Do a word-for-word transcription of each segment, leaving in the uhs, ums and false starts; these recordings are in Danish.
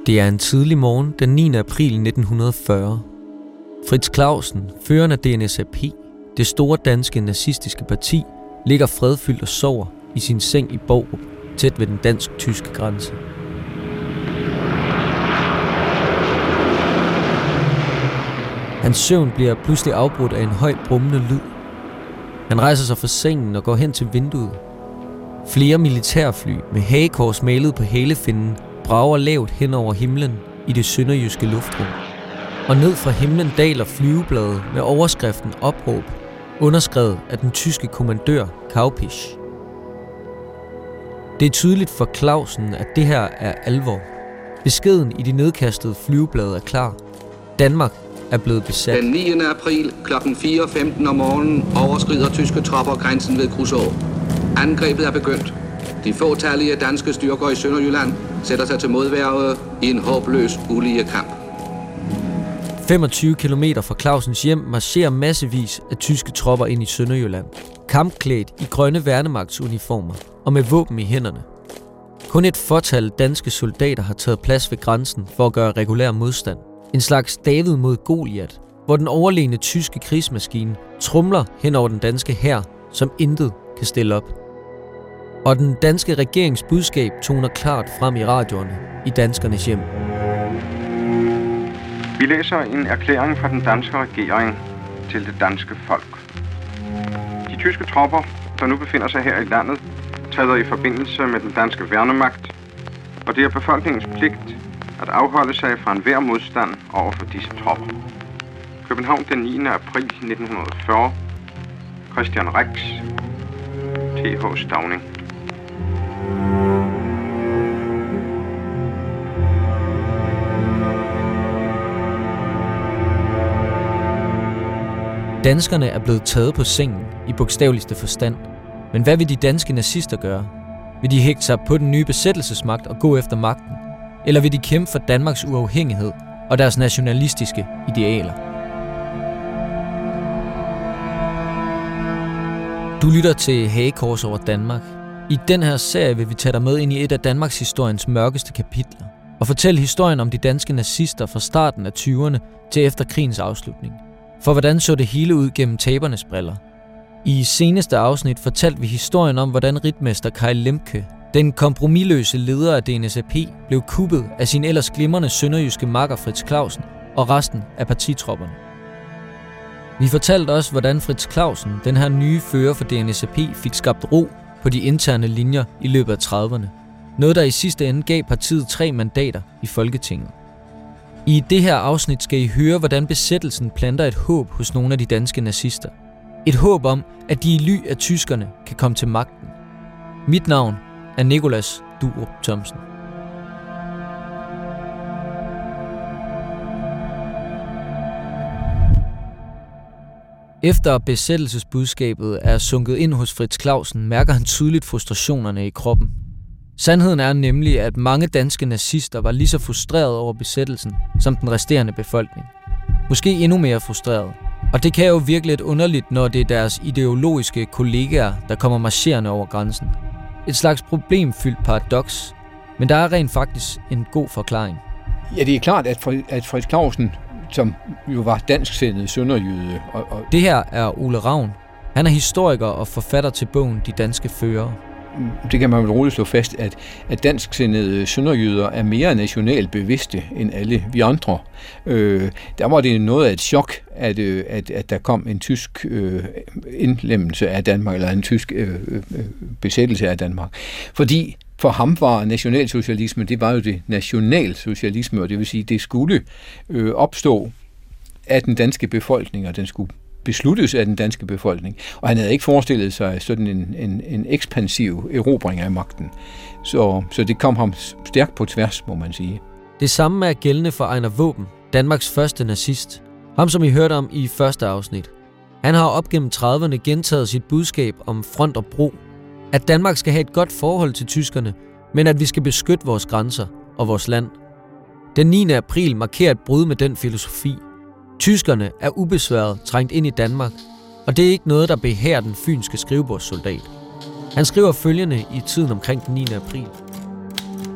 Det er en tidlig morgen den niende april nitten fyrre. Frits Clausen, føreren af D N S A P, det store danske nazistiske parti, ligger fredfyldt og sover i sin seng i Borup, tæt ved den dansk-tyske grænse. Hans søvn bliver pludselig afbrudt af en højt brummende lyd. Han rejser sig fra sengen og går hen til vinduet. Flere militærfly med hagekors malet på halefinnen brager lavt hen over himlen i det sønderjyske luftrum. Og ned fra himlen daler flyvebladet med overskriften Opråb, underskrevet af den tyske kommandør Kaupisch. Det er tydeligt for Clausen, at det her er alvor. Beskeden i de nedkastede flyveblade er klar. Danmark er blevet besat. Den niende april klokken fire femten om morgenen overskrider tyske tropper grænsen ved Kruså. Angrebet er begyndt. De fåtallige danske styrker i Sønderjylland sætter sig til modværge i en håbløs ulige kamp. femogtyve kilometer fra Clausens hjem marcherer massevis af tyske tropper ind i Sønderjylland, kampklædt i grønne værnemagtsuniformer og med våben i hænderne. Kun et fåtal danske soldater har taget plads ved grænsen for at gøre regulær modstand. En slags David mod Goliat, hvor den overlegne tyske krigsmaskine tromler hen over den danske hær, som intet kan stille op. Og den danske regerings budskab toner klart frem i radioerne i danskernes hjem. Vi læser en erklæring fra den danske regering til det danske folk. De tyske tropper, der nu befinder sig her i landet, træder i forbindelse med den danske værnemagt, og det er befolkningens pligt at afholde sig fra enhver modstand over for disse tropper. København den niende april nitten fyrre. Christian Rex, T H Stauning. Danskerne er blevet taget på sengen i bogstaveligste forstand. Men hvad vil de danske nazister gøre? Vil de hægte sig på den nye besættelsesmagt og gå efter magten? Eller vil de kæmpe for Danmarks uafhængighed og deres nationalistiske idealer? Du lytter til Hagekors over Danmark. I den her serie vil vi tage dig med ind i et af Danmarks historiens mørkeste kapitler og fortælle historien om de danske nazister fra starten af tyverne til efter krigens afslutning. For hvordan så det hele ud gennem tabernes briller? I seneste afsnit fortalte vi historien om, hvordan ritmester Kai Lemke, den kompromisløse leder af D N S A P, blev kuppet af sin ellers glimrende sønderjyske makker Frits Clausen og resten af partitropperne. Vi fortalte også, hvordan Frits Clausen, den her nye fører for D N S A P, fik skabt ro på de interne linjer i løbet af trediverne. Noget, der i sidste ende gav partiet tre mandater i Folketinget. I det her afsnit skal I høre, hvordan besættelsen planter et håb hos nogle af de danske nazister. Et håb om, at de i ly af tyskerne kan komme til magten. Mit navn er Nicolas Durup Thomsen. Efter besættelsesbudskabet er sunket ind hos Frits Clausen, mærker han tydeligt frustrationerne i kroppen. Sandheden er nemlig, at mange danske nazister var lige så frustrerede over besættelsen som den resterende befolkning. Måske endnu mere frustreret. Og det kan jo virke lidt underligt, når det er deres ideologiske kollegaer, der kommer marcherende over grænsen. Et slags problemfyldt paradoks, men der er rent faktisk en god forklaring. Ja, det er klart, at, Fr- at Frits Clausen, som jo var dansksindet sønderjyde... Og, og det her er Ole Ravn. Han er historiker og forfatter til bogen De Danske Førere. Det kan man vel roligt slå fast, at, at dansksindede sønderjyder er mere nationalt bevidste end alle vi andre. Øh, der var det noget af et chok, at, at, at der kom en tysk øh, indlemmelse af Danmark, eller en tysk øh, øh, besættelse af Danmark. Fordi for ham var nationalsocialisme, det var jo det nationalsocialisme, og det vil sige, det skulle øh, opstå af den danske befolkning, og den skulle besluttes af den danske befolkning. Og han havde ikke forestillet sig sådan en, en, en ekspansiv erobring af magten. Så, så det kom ham stærkt på tværs, må man sige. Det samme er gældende for Einar Våben, Danmarks første nazist. Ham, som I hørte om i første afsnit. Han har op gennem trediverne gentaget sit budskab om front og bro. At Danmark skal have et godt forhold til tyskerne, men at vi skal beskytte vores grænser og vores land. Den niende april markerer et brud med den filosofi. Tyskerne er ubesværet trængt ind i Danmark, og det er ikke noget, der behager den fynske skrivebordssoldat. Han skriver følgende i tiden omkring den niende april.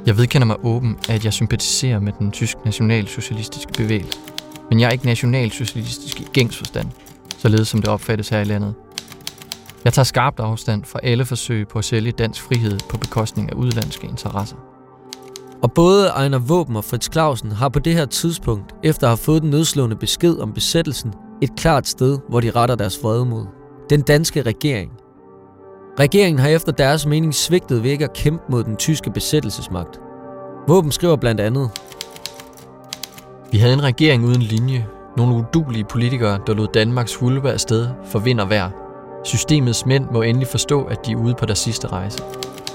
Jeg vedkender mig åben, at jeg sympatiserer med den tysk nationalsocialistiske bevægelse. Men jeg er ikke nationalsocialistisk i gængs forstand, således som det opfattes her i landet. Jeg tager skarpt afstand fra alle forsøg på at sælge dansk frihed på bekostning af udenlandske interesser. Og både Einar Vaaben og Frits Clausen har på det her tidspunkt, efter at have fået den nedslående besked om besættelsen, et klart sted, hvor de retter deres vrede mod. Den danske regering. Regeringen har efter deres mening svigtet ved ikke at kæmpe mod den tyske besættelsesmagt. Vaaben skriver blandt andet: Vi havde en regering uden linje. Nogle uduelige politikere, der lod Danmarks hulpe afsted for vind og vejr. Systemets mænd må endelig forstå, at de er ude på deres sidste rejse.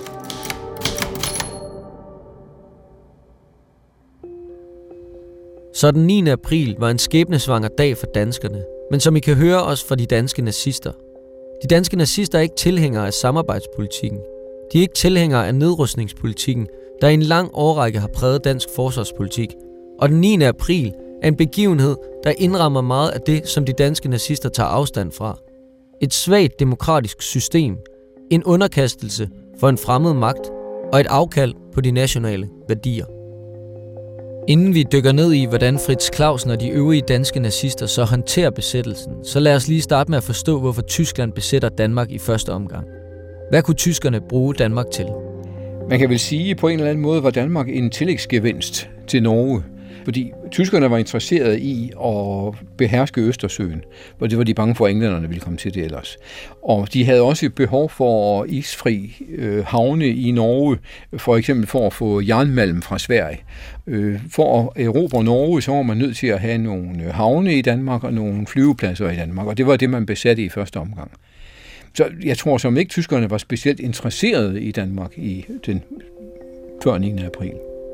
Så den niende april var en skæbnesvanger dag for danskerne, men som I kan høre også fra de danske nazister. De danske nazister er ikke tilhængere af samarbejdspolitikken. De er ikke tilhængere af nedrustningspolitikken, der i en lang årrække har præget dansk forsvarspolitik. Og den niende april er en begivenhed, der indrammer meget af det, som de danske nazister tager afstand fra. Et svagt demokratisk system, en underkastelse for en fremmed magt og et afkald på de nationale værdier. Inden vi dykker ned i, hvordan Frits Clausen og de øvrige danske nazister så håndterer besættelsen, så lad os lige starte med at forstå, hvorfor Tyskland besætter Danmark i første omgang. Hvad kunne tyskerne bruge Danmark til? Man kan vel sige, på en eller anden måde var Danmark en tillægsgevinst til Norge. Fordi tyskerne var interesserede i at beherske Østersøen, hvor det var de bange for, at englænderne ville komme til det ellers. Og de havde også behov for isfri øh, havne i Norge, for eksempel for at få jernmalm fra Sverige. Øh, for at erobre Norge, så var man nødt til at have nogle havne i Danmark og nogle flyvepladser i Danmark, og det var det, man besatte i første omgang. Så jeg tror som ikke, tyskerne var specielt interesserede i Danmark i den før niende april.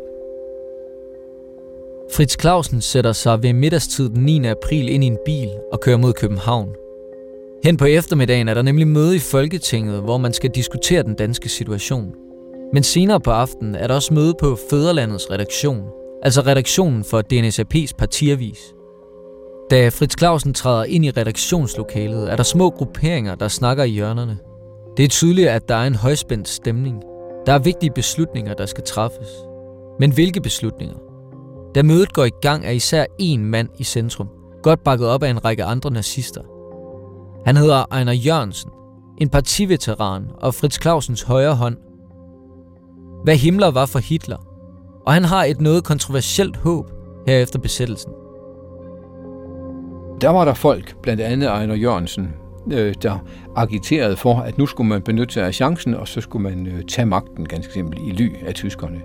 Frits Clausen sætter sig ved middagstid den niende april ind i en bil og kører mod København. Hen på eftermiddagen er der nemlig møde i Folketinget, hvor man skal diskutere den danske situation. Men senere på aftenen er der også møde på Fædrelandets redaktion, altså redaktionen for D N S A P's partiavis. Da Frits Clausen træder ind i redaktionslokalet, er der små grupperinger, der snakker i hjørnerne. Det er tydeligt, at der er en højspændt stemning. Der er vigtige beslutninger, der skal træffes. Men hvilke beslutninger? Da mødet går i gang, er især én mand i centrum, godt bakket op af en række andre nazister. Han hedder Einar Jørgensen, en partiveteran og Frits Clausens højre hånd. Hvad Himmler var for Hitler, og han har et noget kontroversielt håb her efter besættelsen. Der var der folk, blandt andet Einar Jørgensen, der agiterede for, at nu skulle man benytte sig af chancen, og så skulle man tage magten ganske simpelt i ly af tyskerne.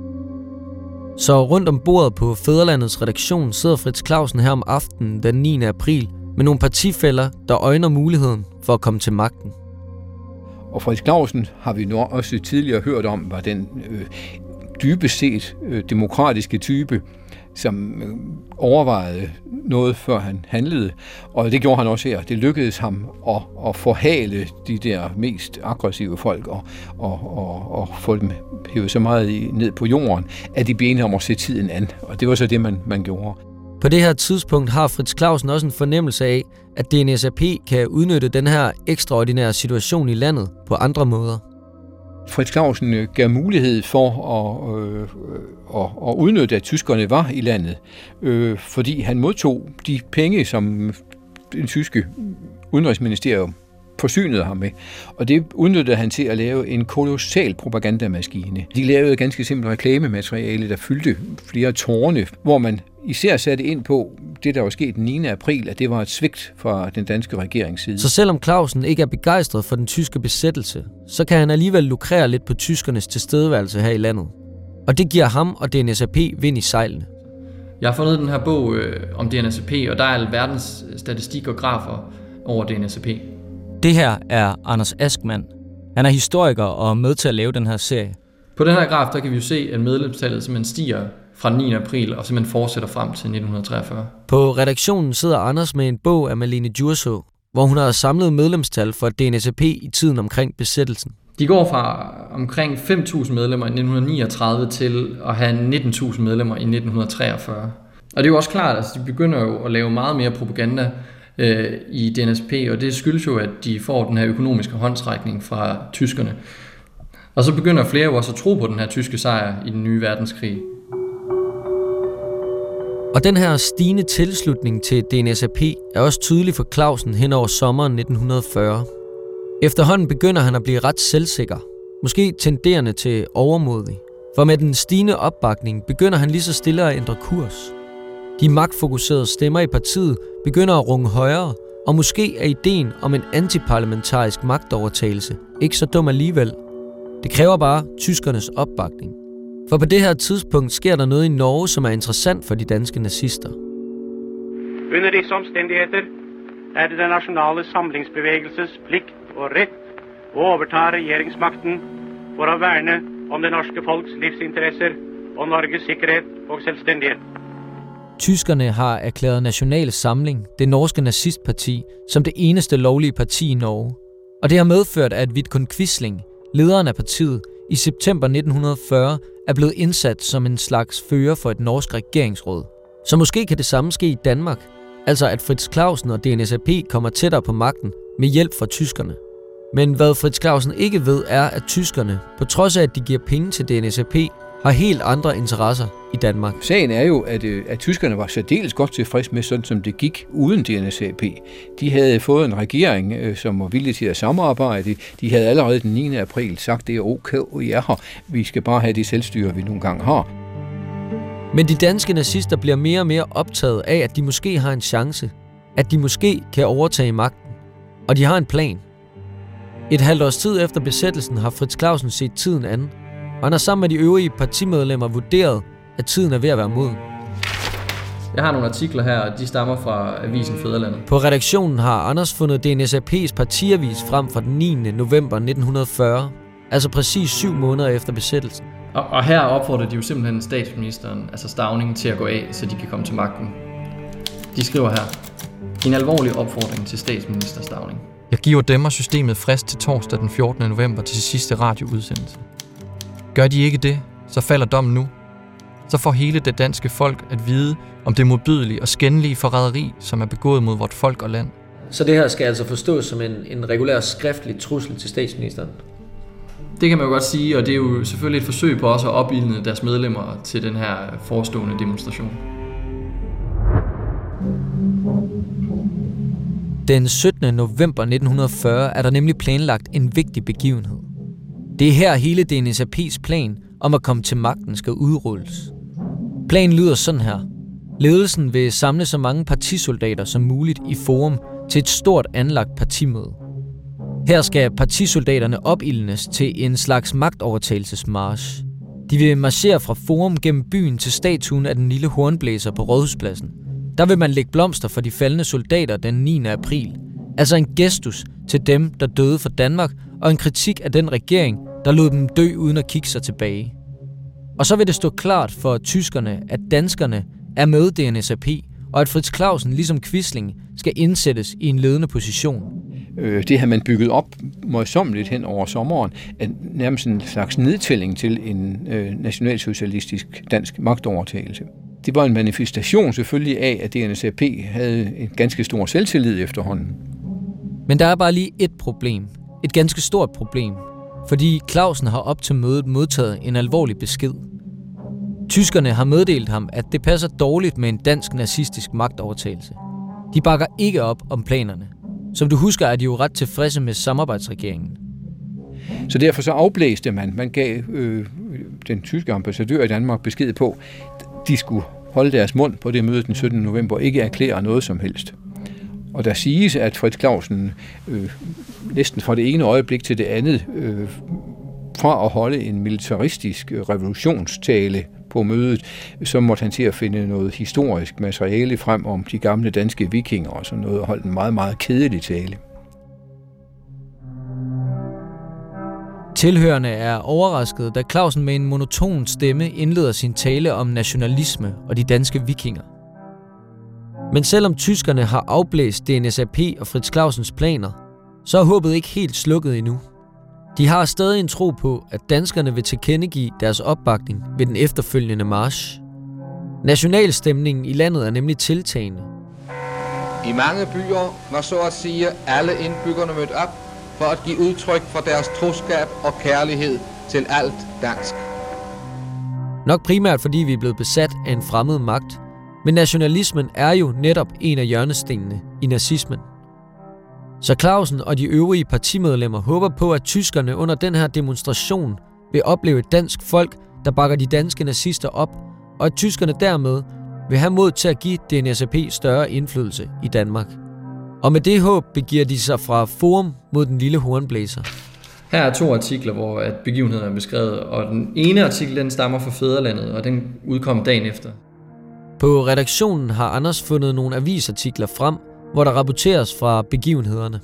Så rundt om bordet på Fædrelandets redaktion sidder Frits Clausen her om aftenen den niende april med nogle partifæller, der øjner muligheden for at komme til magten. Og Frits Clausen har vi nu også tidligere hørt om, var den øh, dybest set øh, demokratiske type, som øh, overvejede noget, før han handlede. Og det gjorde han også her. Det lykkedes ham at, at forhale de der mest aggressive folk og, og, og, og få dem hævet så meget i, ned på jorden, at de blev enige om at se tiden an. Og det var så det, man, man gjorde. På det her tidspunkt har Frits Clausen også en fornemmelse af, at D N S A P kan udnytte den her ekstraordinære situation i landet på andre måder. Frits Clausen gav mulighed for at, øh, at, at udnytte, at tyskerne var i landet, øh, fordi han modtog de penge, som den tyske udenrigsministerium forsynede ham med. Og det udnyttede han til at lave en kolossal propagandamaskine. De lavede ganske simpelt reklamemateriale, der fyldte flere tårne, hvor man især satte ind på det, der var sket den niende april, at det var et svigt fra den danske regerings side. Så selvom Clausen ikke er begejstret for den tyske besættelse, så kan han alligevel lukrere lidt på tyskernes tilstedeværelse her i landet. Og det giver ham og D N S A P vind i sejlene. Jeg har fundet den her bog øh, om D N S A P, og der er alverdens statistik og grafer over D N S A P. Det her er Anders Askman. Han er historiker og er med til at lave den her serie. På den her graf, der kan vi jo se, at medlemstallet simpelthen stiger fra den niende april og simpelthen fortsætter frem til nitten treogfyrre. På redaktionen sidder Anders med en bog af Malene Djurså, hvor hun har samlet medlemstal for D N S A P i tiden omkring besættelsen. De går fra omkring fem tusind medlemmer i nitten niogtredive til at have nitten tusind medlemmer i nitten treogfyrre. Og det er jo også klart, at altså, de begynder jo at lave meget mere propaganda øh, i D N S A P, og det skyldes jo, at de får den her økonomiske håndsrækning fra tyskerne. Og så begynder flere jo også at tro på den her tyske sejr i den nye verdenskrig. Og den her stigende tilslutning til D N S A P er også tydelig for Clausen hen over sommeren nitten fyrre. Efterhånden begynder han at blive ret selvsikker, måske tenderende til overmodig. For med den stigende opbakning begynder han lige så stille at ændre kurs. De magtfokuserede stemmer i partiet begynder at runge højere, og måske er ideen om en antiparlamentarisk magtovertagelse ikke så dum alligevel. Det kræver bare tyskernes opbakning. For på det her tidspunkt sker der noget i Norge, som er interessant for de danske nazister. Under disse omstændigheder er det den nationale samlingsbevægelses pligt og ret at overtage regeringsmagten for at værne om det norske folks livsinteresser og Norges sikkerhed og selvstændighed. Tyskerne har erklæret National Samling, det norske nazistparti, som det eneste lovlige parti i Norge. Og det har medført, at Vidkun Quisling, lederen af partiet, i september nitten fyrre er blevet indsat som en slags fører for et norsk regeringsråd. Så måske kan det samme ske i Danmark, altså at Frits Clausen og D N S A P kommer tættere på magten med hjælp fra tyskerne. Men hvad Frits Clausen ikke ved er, at tyskerne, på trods af at de giver penge til D N S A P, har helt andre interesser i Danmark. Sagen er jo, at, at tyskerne var særdeles godt tilfreds med, sådan som det gik uden D N S A P. De havde fået en regering, som var villig til at samarbejde. De havde allerede den niende april sagt, det er okay, I er her. Vi skal bare have det selvstyre, vi nogle gange har. Men de danske nazister bliver mere og mere optaget af, at de måske har en chance. At de måske kan overtage magten. Og de har en plan. Et halvt års tid efter besættelsen har Frits Clausen set tiden an. Og han har sammen med de øvrige partimedlemmer vurderet, at tiden er ved at være moden. Jeg har nogle artikler her, og de stammer fra avisen Fædrelandet. På redaktionen har Anders fundet D N S A P's partiavis frem fra den niende november nitten fyrre, altså præcis syv måneder efter besættelsen. Og, og her opfordrer de jo simpelthen statsministeren, altså Stauning, til at gå af, så de kan komme til magten. De skriver her: en alvorlig opfordring til statsminister Stauning. Jeg giver dem og systemet frist til torsdag den fjortende november til sidste radioudsendelse. Gør de ikke det, så falder dommen nu. Så får hele det danske folk at vide om det modbydelige og skændelige forræderi, som er begået mod vort folk og land. Så det her skal altså forstås som en, en regulær skriftlig trussel til statsministeren? Det kan man jo godt sige, og det er jo selvfølgelig et forsøg på også at opildne deres medlemmer til den her forestående demonstration. Den syttende november nitten fyrre er der nemlig planlagt en vigtig begivenhed. Det er her hele D N S A P's plan om at komme til magten skal udrulles. Planen lyder sådan her. Ledelsen vil samle så mange partisoldater som muligt i Forum til et stort anlagt partimøde. Her skal partisoldaterne opildnes til en slags magtovertagelsesmarch. De vil marchere fra Forum gennem byen til statuen af den lille hornblæser på Rådhuspladsen. Der vil man lægge blomster for de faldne soldater den niende april. Altså en gestus til dem, der døde for Danmark, og en kritik af den regering, der lod dem dø uden at kigge sig tilbage. Og så vil det stå klart for tyskerne, at danskerne er med D N S A P, og at Frits Clausen, ligesom Quisling, skal indsættes i en ledende position. Det har man bygget op møjsommeligt hen over sommeren, at nærmest en slags nedtælling til en øh, nationalsocialistisk dansk magtovertagelse. Det var en manifestation selvfølgelig af, at D N S A P havde en ganske stor selvtillid efterhånden. Men der er bare lige et problem. Et ganske stort problem. Fordi Clausen har op til mødet modtaget en alvorlig besked. Tyskerne har meddelt ham, at det passer dårligt med en dansk nazistisk magtovertagelse. De bakker ikke op om planerne. Som du husker, er de jo ret tilfredse med samarbejdsregeringen. Så derfor så afblæste man. Man gav øh, den tyske ambassadør i Danmark besked på, de skulle holde deres mund på det møde den syttende november og ikke erklære noget som helst. Og der siges, at Frits Clausen øh, næsten fra det ene øjeblik til det andet, øh, fra at holde en militaristisk revolutionstale på mødet, så måtte han til at finde noget historisk materiale frem om de gamle danske vikinger og sådan noget, og holdt en meget, meget kedelig tale. Tilhørende er overrasket, da Clausen med en monoton stemme indleder sin tale om nationalisme og de danske vikinger. Men selvom tyskerne har afblæst D N S A P og Frits Clausens planer, så er håbet ikke helt slukket endnu. De har stadig en tro på, at danskerne vil tilkendegive deres opbakning ved den efterfølgende march. Nationalstemningen i landet er nemlig tiltagende. I mange byer var så at sige alle indbyggerne mødt op for at give udtryk for deres troskab og kærlighed til alt dansk. Nok primært fordi vi er blevet besat af en fremmed magt, men nationalismen er jo netop en af hjørnestenene i nazismen. Så Clausen og de øvrige partimedlemmer håber på, at tyskerne under den her demonstration vil opleve et dansk folk, der bakker de danske nazister op, og at tyskerne dermed vil have mod til at give D N S A P større indflydelse i Danmark. Og med det håb begiver de sig fra Forum mod den lille hornblæser. Her er to artikler, hvor at begivenheden er beskrevet, og den ene artikel den stammer fra Fædrelandet, og den udkom dagen efter. På redaktionen har Anders fundet nogle avisartikler frem, hvor der rapporteres fra begivenhederne.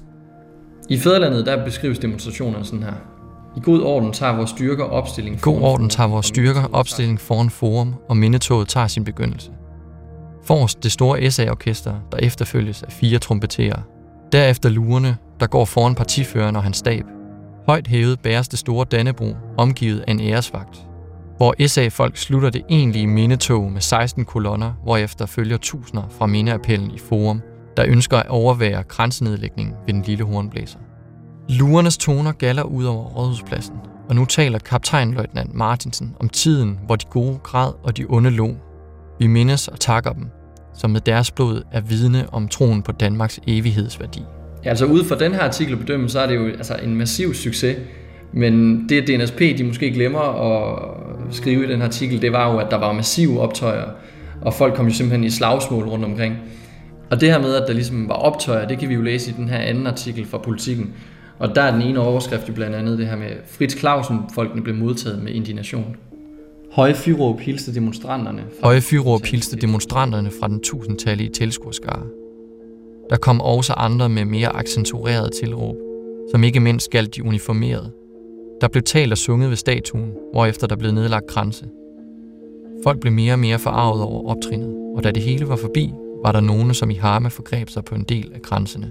I Fædrelandet der beskrives demonstrationerne sådan her. I god orden tager vores styrker opstilling foran God orden tager vores styrker opstilling foran Forum, og mindetoget tager sin begyndelse. Forrest det store S A-orkester, der efterfølges af fire trompeterer. Derefter lurerne, der går foran partiføreren og hans stab. Højt hævet bæres det store Dannebrog, omgivet af en æresvagt. Hvor S A-folk slutter det egentlige mindetog med seksten kolonner, hvorefter følger tusinder fra mindeappellen i Forum, der ønsker at overvære kransenedlægningen ved den lille hornblæser. Lurernes toner galder ud over Rådhuspladsen, og nu taler kaptajnløjtnant Martinsen om tiden, hvor de gode græd og de onde lå. Vi mindes og takker dem, som med deres blod er vidne om troen på Danmarks evighedsværdi. Ja, altså ud fra den her artikel bedømme, så er det jo altså en massiv succes. Men det, D N S P de måske glemmer at skrive i den her artikel, det var jo, at der var massive optøjer, og folk kom jo simpelthen i slagsmål rundt omkring. Og det her med, at der ligesom var optøjer, det kan vi jo læse i den her anden artikel fra Politikken. Og der er den ene overskrift jo blandt andet det her med Frits Clausen, folkene blev modtaget med indignation. Høje fyrråb hilste demonstranterne. Høje fyrråb hilste demonstranterne fra den tusindtallige tilskuerskare. Der kom også andre med mere accenturerede tilråb, som ikke mindst galt de uniformerede. Der blev talt og sunget ved statuen, hvorefter der blev nedlagt kranse. Folk blev mere og mere forarvet over optrinnet, og da det hele var forbi, var der nogen, som i harme forgreb sig på en del af kransene.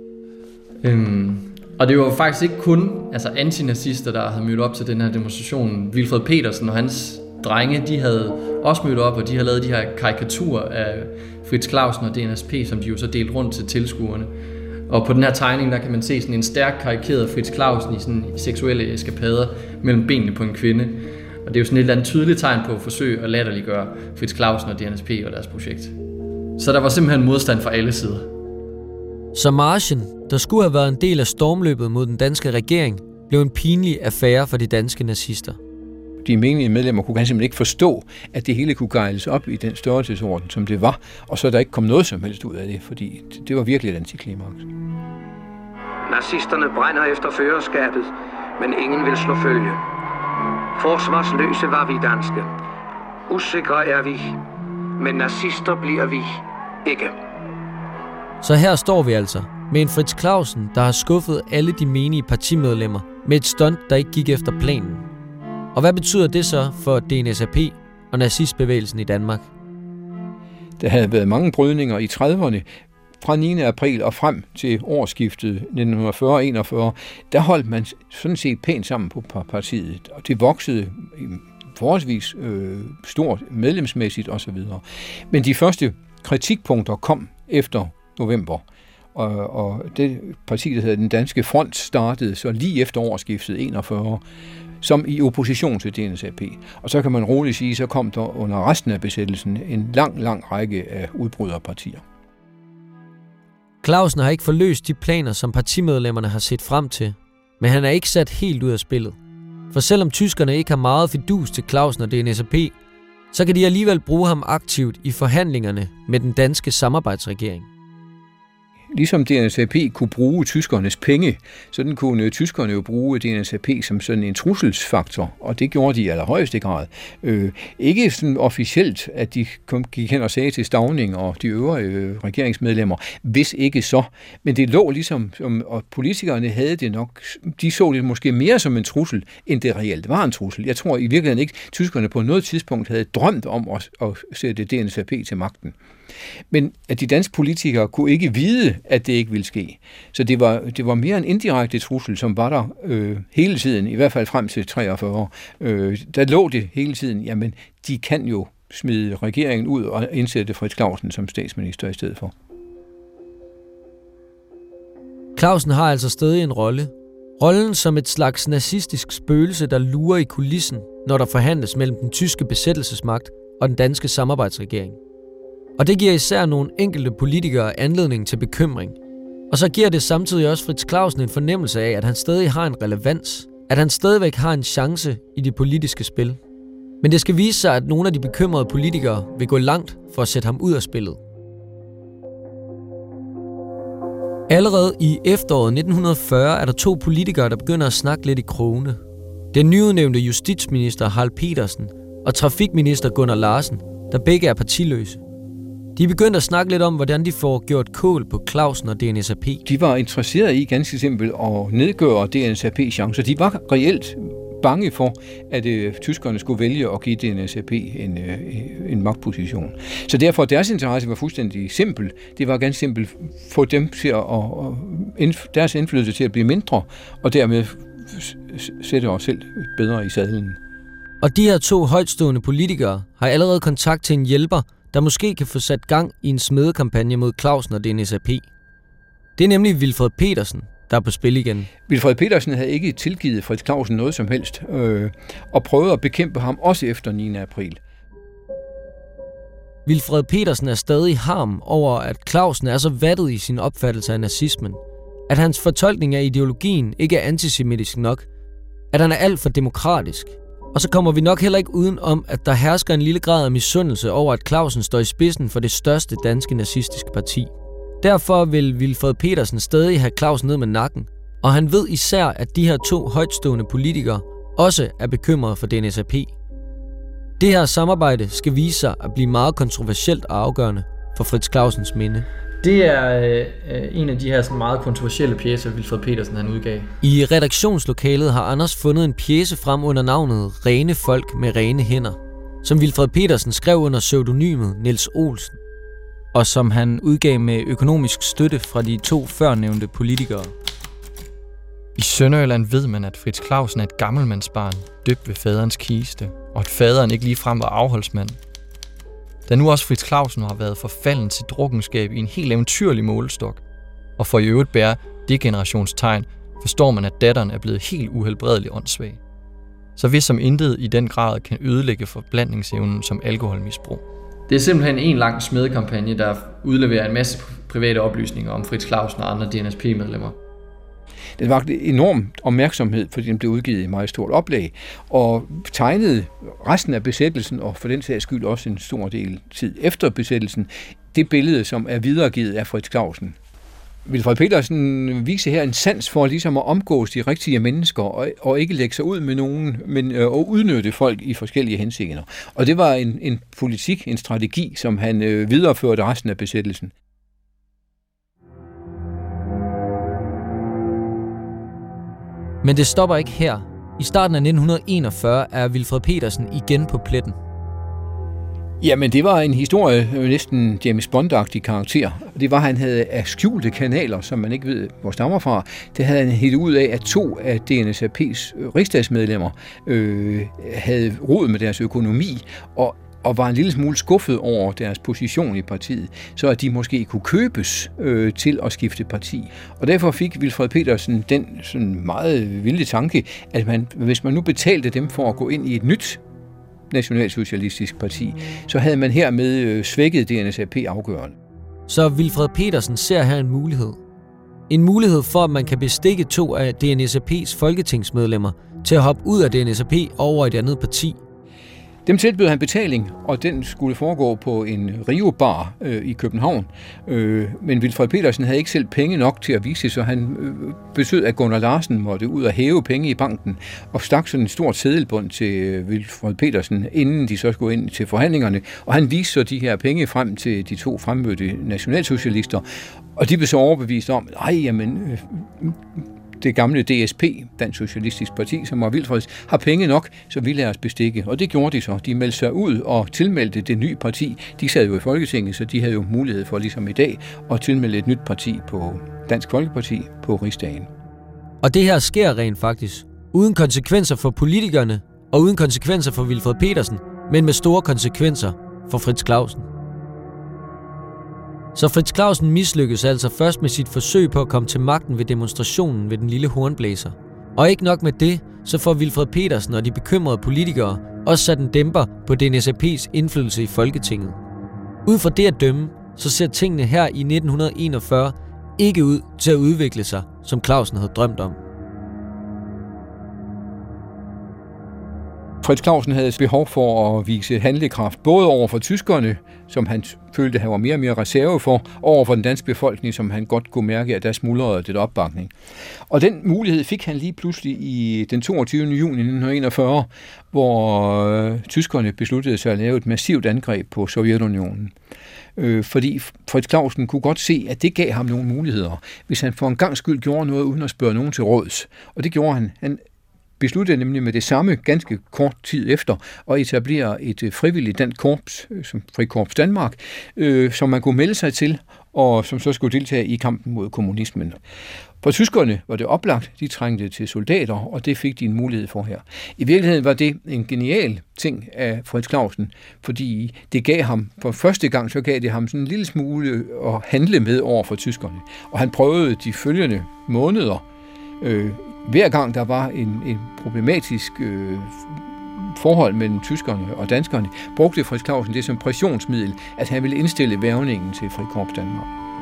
Øhm, og det var faktisk ikke kun altså antinazister, der havde mødt op til den her demonstration. Wilfred Petersen og hans drenge, de havde også mødt op, og de havde lavet de her karikaturer af Frits Clausen og D N S P, som de jo så delte rundt til tilskuerne. Og på den her tegning, der kan man se sådan en stærkt karikeret Frits Clausen i sådan seksuelle eskapader mellem benene på en kvinde. Og det er jo sådan et eller andet tydeligt tegn på at forsøge at latterliggøre Frits Clausen og D N S P og deres projekt. Så der var simpelthen modstand fra alle sider. Så marchen, der skulle have været en del af stormløbet mod den danske regering, blev en pinlig affære for de danske nazister. De menige medlemmer kunne simpelthen ikke forstå, at det hele kunne gejles op i den størrelsesorden, som det var, og så der ikke kom noget som helst ud af det, fordi det var virkelig et antiklimaks. Nazisterne brænder efter førerskabet, men ingen vil slå følge. Forsvarsløse var vi danske. Usikre er vi, men nazister bliver vi ikke. Så her står vi altså med en Frits Clausen, der har skuffet alle de menige partimedlemmer med et stunt, der ikke gik efter planen. Og hvad betyder det så for D N S A P og nazistbevægelsen i Danmark? Der havde været mange brydninger i trediverne. Fra niende april og frem til årsskiftet nitten fyrre enogfyrre, der holdt man sådan set pænt sammen på partiet, og det voksede forholdsvis øh, stort medlemsmæssigt osv. Men de første kritikpunkter kom efter november, og, og det parti, der hedder Den Danske Front, startede så lige efter årsskiftet enogfyrre, som i opposition til D N S A P. Og så kan man roligt sige, så kom der under resten af besættelsen en lang, lang række af udbryderpartier. Clausen har ikke forløst de planer, som partimedlemmerne har set frem til, men han er ikke sat helt ud af spillet. For selvom tyskerne ikke har meget fidus til Clausen og D N S A P, så kan de alligevel bruge ham aktivt i forhandlingerne med den danske samarbejdsregering. Ligesom D N S A P kunne bruge tyskernes penge, sådan kunne tyskerne jo bruge D N S A P som sådan en trusselsfaktor, og det gjorde de i allerhøjeste grad. Øh, ikke sådan officielt, at de kom, gik hen og sagde til Stauning og de øvrige øh, regeringsmedlemmer, hvis ikke så, men det lå ligesom, som, og politikerne havde det nok, de så det måske mere som en trussel, end det reelt var en trussel. Jeg tror i virkeligheden ikke, tyskerne på noget tidspunkt havde drømt om at, at sætte D N S A P til magten. Men at de danske politikere kunne ikke vide, at det ikke ville ske. Så det var, det var mere en indirekte trussel, som var der øh, hele tiden, i hvert fald frem til treogfyrre. Øh, der lå det hele tiden, jamen de kan jo smide regeringen ud og indsætte Frits Clausen som statsminister i stedet for. Clausen har altså stadig en rolle, Rollen som et slags nazistisk spøgelse, der lurer i kulissen, når der forhandles mellem den tyske besættelsesmagt og den danske samarbejdsregering. Og det giver især nogle enkelte politikere anledning til bekymring. Og så giver det samtidig også Frits Clausen en fornemmelse af, at han stadig har en relevans, at han stadigvæk har en chance i det politiske spil. Men det skal vise sig, at nogle af de bekymrede politikere vil gå langt for at sætte ham ud af spillet. Allerede i efteråret nitten fyrre er der to politikere, der begynder at snakke lidt i krogene. Den nyudnævnte justitsminister Harald Petersen og trafikminister Gunnar Larsen, der begge er partiløse. De er begyndt at snakke lidt om, hvordan de får gjort kål på Clausen og D N S A P. De var interesserede i ganske simpelt at nedgøre D N S A P's chancer. De var reelt bange for, at øh, tyskerne skulle vælge at give D N S A P en, øh, en magtposition. Så derfor deres interesse var fuldstændig simpel. Det var ganske simpelt få dem til at, og, indf- deres indflydelse til at blive mindre, og dermed sætte os selv bedre i sadlen. Og de her to højtstående politikere har allerede kontakt til en hjælper, der måske kan få sat gang i en smedekampagne mod Clausen og D N S A P. Det er nemlig Wilfred Petersen, der er på spil igen. Wilfred Petersen havde ikke tilgivet Frits Clausen noget som helst, øh, og prøvede at bekæmpe ham også efter niende april. Wilfred Petersen er stadig harm over, at Clausen er så vattet i sin opfattelse af nazismen, at hans fortolkning af ideologien ikke er antisemitisk nok, at han er alt for demokratisk. Og så kommer vi nok heller ikke uden om, at der hersker en lille grad af misundelse over, at Clausen står i spidsen for det største danske nazistiske parti. Derfor vil Wilfred Petersen stadig have Clausen ned med nakken, og han ved især, at de her to højtstående politikere også er bekymrede for D N S A P. Det her samarbejde skal vise sig at blive meget kontroversielt og afgørende for Frits Clausens minde. Det er øh, en af de her sådan meget kontroversielle pjecer, Wilfred Petersen han udgav. I redaktionslokalet har Anders fundet en pjece frem under navnet Rene folk med rene hænder, som Wilfred Petersen skrev under pseudonymet Niels Olsen, og som han udgav med økonomisk støtte fra de to førnævnte politikere. I Sønderjylland ved man, at Frits Clausen er et gammelmandsbarn, døbt ved faderens kiste, og at faderen ikke ligefrem var afholdsmand. Da nu også Frits Clausen har været forfalden til drukkenskab i en helt eventyrlig målestok, og for i øvrigt bære det generationstegn, forstår man, at datteren er blevet helt uhelbredelig åndssvag. Så hvis som intet i den grad kan ødelægge forblandningsevnen som alkoholmisbrug. Det er simpelthen en lang smedekampagne, der udleverer en masse private oplysninger om Frits Clausen og andre D N S A P-medlemmer. Det var enorm opmærksomhed, fordi den blev udgivet i meget stort oplag, og tegnede resten af besættelsen, og for den sags skyld også en stor del tid efter besættelsen, det billede, som er videregivet af Frits Clausen. Wilfred Petersen viser her en sans for ligesom at omgås de rigtige mennesker, og, og ikke lægge sig ud med nogen, men øh, at udnytte folk i forskellige henseender. Og det var en, en politik, en strategi, som han øh, videreførte resten af besættelsen. Men det stopper ikke her. I starten af nitten enogfyrre er Wilfred Petersen igen på pletten. Jamen, det var en historie, næsten James Bond-agtig karakter. Det var, at han havde af skjulte kanaler, som man ikke ved, hvor stammer fra. Det havde han helt ud af, at to af D N S A P's rigsdagsmedlemmer øh, havde rod med deres økonomi, og og var en lille smule skuffet over deres position i partiet, så at de måske kunne købes øh, til at skifte parti. Og derfor fik Wilfred Petersen den sådan meget vilde tanke, at man, hvis man nu betalte dem for at gå ind i et nyt nationalsocialistisk parti, så havde man hermed øh, svækket D N S A P afgørende. Så Wilfred Petersen ser her en mulighed. En mulighed for, at man kan bestikke to af D N S A P's folketingsmedlemmer til at hoppe ud af D N S A P over et andet parti. Dem tilbød han betaling, og den skulle foregå på en Rio-bar øh, i København. Øh, men Wilfred Petersen havde ikke selv penge nok til at vise, så han øh, besød, at Gunnar Larsen måtte ud og hæve penge i banken, og stak sådan en stort seddelbund til øh, Wilfred Petersen, inden de så skulle ind til forhandlingerne. Og han viste så de her penge frem til de to fremmødte nationalsocialister, og de blev så overbevist om, at jamen, øh, det gamle D S P, Dansk Socialistisk Parti, som var Wilfreds, har penge nok, så vi lader os bestikke. Og det gjorde de så. De meldte sig ud og tilmeldte det nye parti. De sad jo i Folketinget, så de havde jo mulighed for, ligesom i dag, at tilmelde et nyt parti på Dansk Folkeparti på Rigsdagen. Og det her sker rent faktisk, uden konsekvenser for politikerne, og uden konsekvenser for Wilfred Petersen, men med store konsekvenser for Frits Clausen. Så Frits Clausen mislykkes altså først med sit forsøg på at komme til magten ved demonstrationen ved den lille hornblæser. Og ikke nok med det, så får Wilfred Petersen og de bekymrede politikere også sat en dæmper på D N S A P's indflydelse i Folketinget. Ud fra det at dømme, så ser tingene her i nitten enogfyrre ikke ud til at udvikle sig, som Clausen havde drømt om. Frits Clausen havde behov for at vise handlekraft, både over for tyskerne, som han følte, han var mere og mere reserve for, og over for den danske befolkning, som han godt kunne mærke, at der smuldrede lidt opbakning. Og den mulighed fik han lige pludselig i den toogtyvende juni nitten enogfyrre, hvor øh, tyskerne besluttede sig at lave et massivt angreb på Sovjetunionen. Øh, fordi Frits Clausen kunne godt se, at det gav ham nogle muligheder, hvis han for en gang skyld gjorde noget uden at spørge nogen til råds. Og det gjorde han. Han besluttede nemlig med det samme ganske kort tid efter at etablere et frivilligt dansk korps, som Frikorps Danmark, øh, som man kunne melde sig til, og som så skulle deltage i kampen mod kommunismen. For tyskerne var det oplagt, de trængte til soldater, og det fik de en mulighed for her. I virkeligheden var det en genial ting af Frits Clausen, fordi det gav ham, for første gang så gav det ham sådan en lille smule at handle med over for tyskerne. Og han prøvede de følgende måneder, øh, hver gang der var en, en problematisk øh, forhold mellem tyskerne og danskerne, brugte Frits Clausen det som pressionsmiddel, at han ville indstille hvervningen til Frikorps Danmark.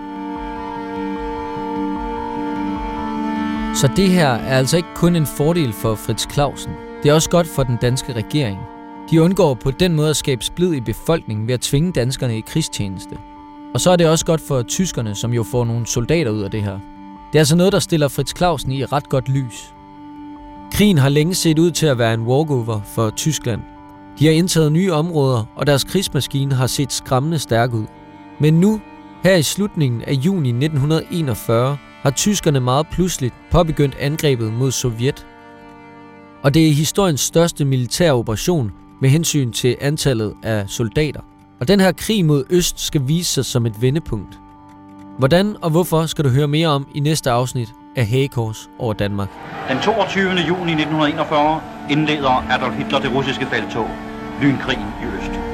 Så det her er altså ikke kun en fordel for Frits Clausen. Det er også godt for den danske regering. De undgår på den måde at skabe splid i befolkningen ved at tvinge danskerne i krigstjeneste. Og så er det også godt for tyskerne, som jo får nogle soldater ud af det her. Det er altså noget, der stiller Frits Clausen i et ret godt lys. Krigen har længe set ud til at være en walkover for Tyskland. De har indtaget nye områder, og deres krigsmaskine har set skræmmende stærk ud. Men nu, her i slutningen af juni nitten enogfyrre, har tyskerne meget pludseligt påbegyndt angrebet mod Sovjet. Og det er historiens største militære operation med hensyn til antallet af soldater. Og den her krig mod øst skal vise sig som et vendepunkt. Hvordan og hvorfor skal du høre mere om i næste afsnit af Hagekors over Danmark. Den toogtyvende juni nitten enogfyrre indleder Adolf Hitler det russiske felttog, Lynkrigen i øst.